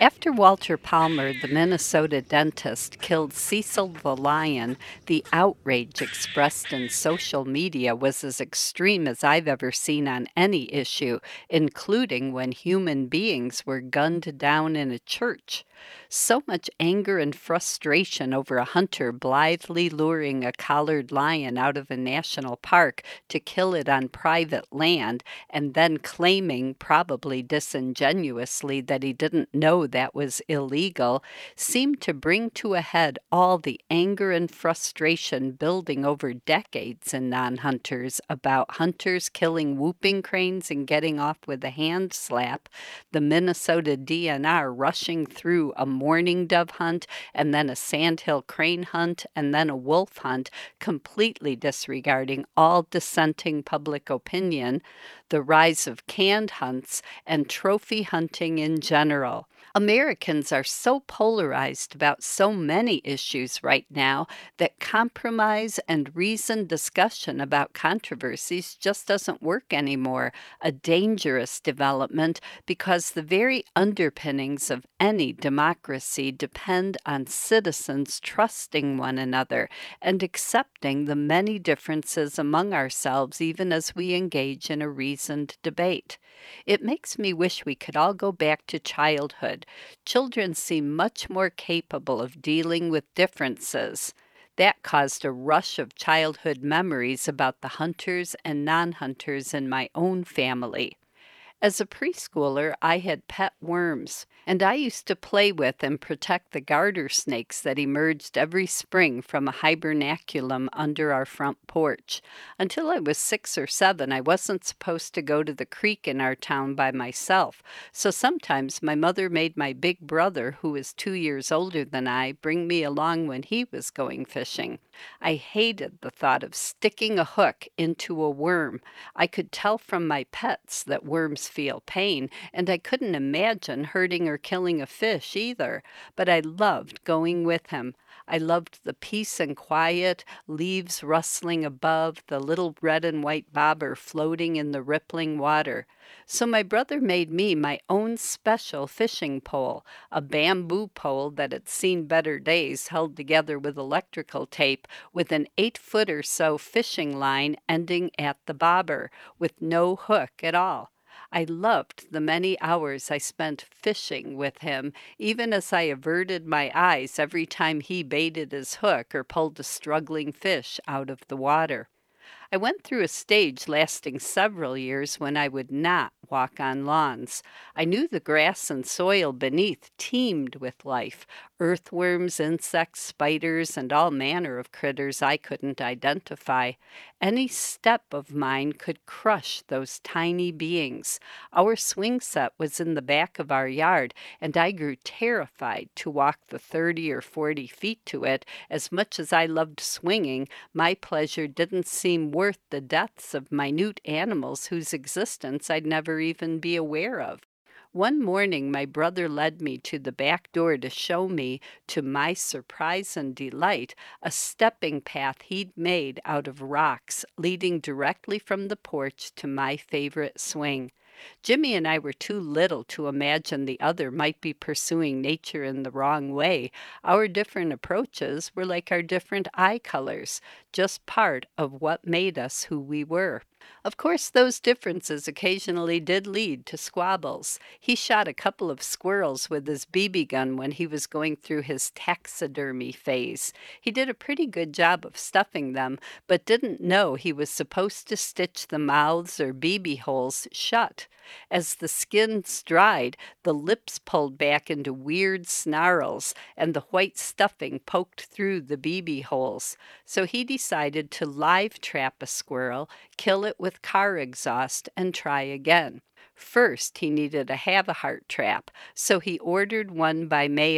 After Walter Palmer, the Minnesota dentist, killed Cecil the lion, the outrage expressed in social media was as extreme as I've ever seen on any issue, including when human beings were gunned down in a church. So much anger and frustration over a hunter blithely luring a collared lion out of a national park to kill it on private land and then claiming, probably disingenuously, that he didn't know that was illegal, seemed to bring to a head all the anger and frustration building over decades in non hunters about hunters killing whooping cranes and getting off with a hand slap, the Minnesota DNR rushing through a mourning dove hunt and then a sandhill crane hunt and then a wolf hunt, completely disregarding all dissenting public opinion, the rise of canned hunts, and trophy hunting in general. Americans are so polarized about so many issues right now that compromise and reasoned discussion about controversies just doesn't work anymore, a dangerous development because the very underpinnings of any democracy depend on citizens trusting one another and accepting the many differences among ourselves even as we engage in a reasoned debate. It makes me wish we could all go back to childhood. Children seem much more capable of dealing with differences. That caused a rush of childhood memories about the hunters and non hunters in my own family. As a preschooler, I had pet worms, and I used to play with and protect the garter snakes that emerged every spring from a hibernaculum under our front porch. Until I was 6 or 7, I wasn't supposed to go to the creek in our town by myself, so sometimes my mother made my big brother, who was 2 years older than I, bring me along when he was going fishing. I hated the thought of sticking a hook into a worm. I could tell from my pets that worms feel pain, and I couldn't imagine hurting or killing a fish either, but I loved going with him. I loved the peace and quiet, leaves rustling above, the little red and white bobber floating in the rippling water. So my brother made me my own special fishing pole, a bamboo pole that had seen better days held together with electrical tape, with an 8 foot or so fishing line ending at the bobber, with no hook at all. I loved the many hours I spent fishing with him, even as I averted my eyes every time he baited his hook or pulled a struggling fish out of the water. I went through a stage lasting several years when I would not walk on lawns. I knew the grass and soil beneath teemed with life, earthworms, insects, spiders, and all manner of critters I couldn't identify. Any step of mine could crush those tiny beings. Our swing set was in the back of our yard, and I grew terrified to walk the 30 or 40 feet to it. As much as I loved swinging, my pleasure didn't seem worth the deaths of minute animals whose existence I'd never even be aware of. One morning, my brother led me to the back door to show me, to my surprise and delight, a stepping path he'd made out of rocks leading directly from the porch to my favorite swing. Jimmy and I were too little to imagine the other might be pursuing nature in the wrong way. Our different approaches were like our different eye colors, just part of what made us who we were. Of course, those differences occasionally did lead to squabbles. He shot a couple of squirrels with his BB gun when he was going through his taxidermy phase. He did a pretty good job of stuffing them, but didn't know he was supposed to stitch the mouths or BB holes shut. As the skins dried, the lips pulled back into weird snarls, and the white stuffing poked through the BB holes. So he decided to live trap a squirrel, kill it with car exhaust, and try again. First, he needed a have-a-heart trap, so he ordered one by mail.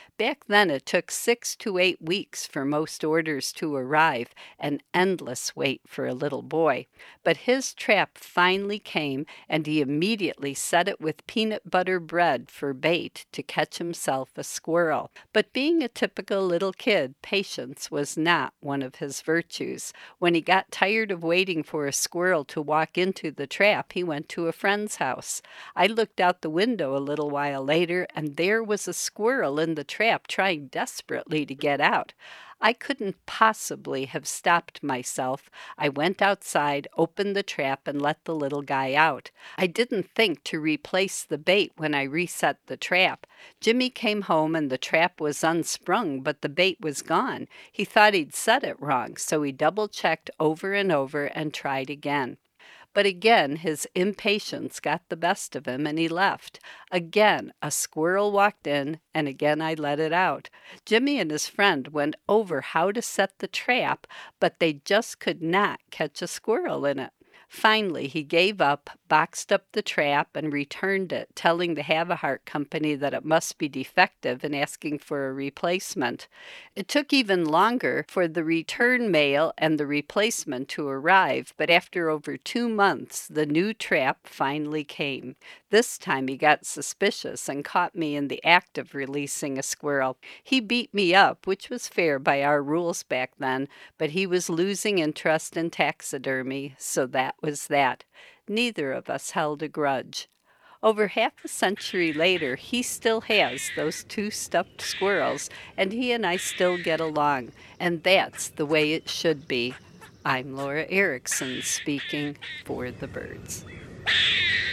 Back then, it took 6 to 8 weeks for most orders to arrive, an endless wait for a little boy. But his trap finally came, and he immediately set it with peanut butter bread for bait to catch himself a squirrel. But being a typical little kid, patience was not one of his virtues. When he got tired of waiting for a squirrel to walk into the trap, he went to a friend's house. I looked out the window a little while later, and there was a squirrel in the trap trying desperately to get out. I couldn't possibly have stopped myself. I went outside, opened the trap, and let the little guy out. I didn't think to replace the bait when I reset the trap. Jimmy came home and the trap was unsprung, but the bait was gone. He thought he'd set it wrong, so he double-checked over and over and tried again. But again his impatience got the best of him, and he left. Again a squirrel walked in, and again I let it out. Jimmy and his friend went over how to set the trap, but they just could not catch a squirrel in it. Finally, he gave up, boxed up the trap, and returned it, telling the Have-A-Heart Company that it must be defective and asking for a replacement. It took even longer for the return mail and the replacement to arrive, but after over 2 months, the new trap finally came. This time he got suspicious and caught me in the act of releasing a squirrel. He beat me up, which was fair by our rules back then, but he was losing interest in taxidermy, so that was that. Neither of us held a grudge. Over half a century later, he still has those 2 stuffed squirrels, and he and I still get along, and that's the way it should be. I'm Laura Erickson speaking for the birds.